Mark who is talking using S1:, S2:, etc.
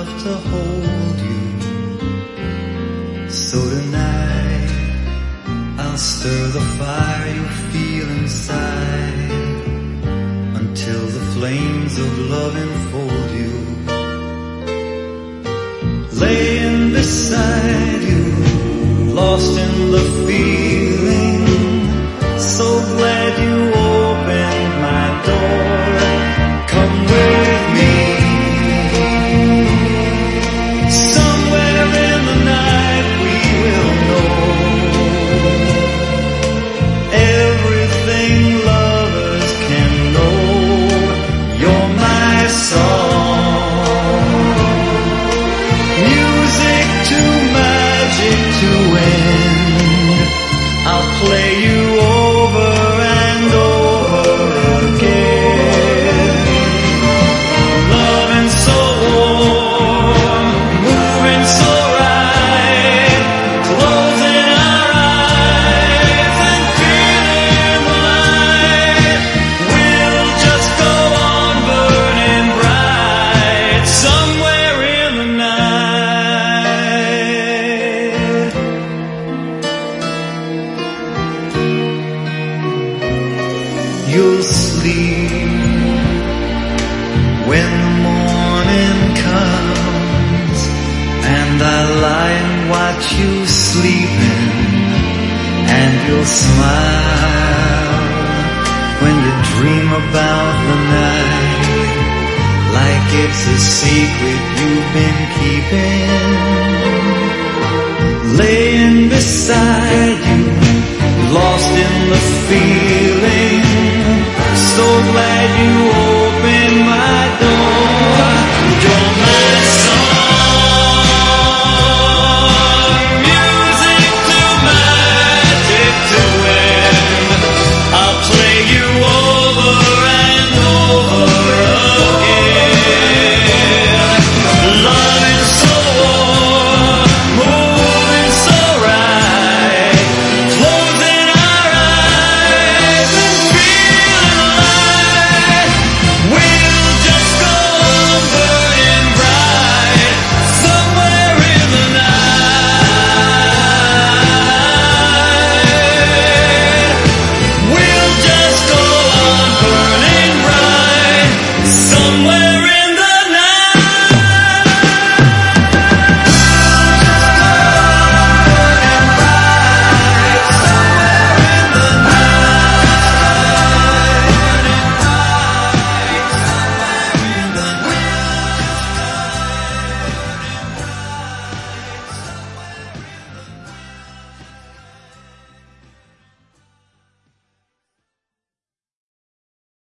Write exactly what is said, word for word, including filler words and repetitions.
S1: love to hold you. So tonight I'll stir the fire you feel inside, until the flames of love enfold you. Laying beside you, lost in the feeling, so glad you opened my door. Come with me, somewhere in the night we will know everything lovers can know. You're my song, music to magic to end. I'll play you over and over again. Loving so warm, moving so right, closing our eyes and feeling the light. We'll just go on burning bright, somewhere in the night. You'll sleep when the morning comes, and I lie and watch you sleeping, and you'll smile when you dream about the night, like it's a secret you've been keeping. Laying beside you, lost in the feeling, so glad you